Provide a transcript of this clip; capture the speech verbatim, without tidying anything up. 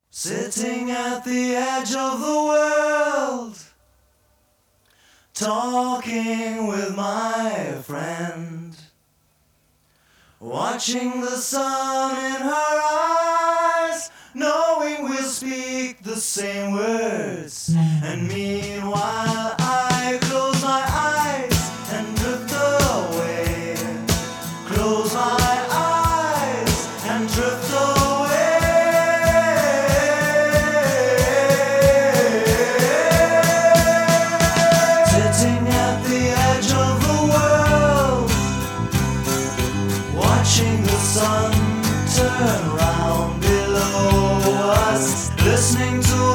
Sitting at the edge of the world, talking with my friend, watching the sun in her eyes, knowing we'll speak the same words. And meanwhile I close my eyes and drift away, close my eyes and drift away. Sitting at the edge of the world, watching the sun turn round below us, listening to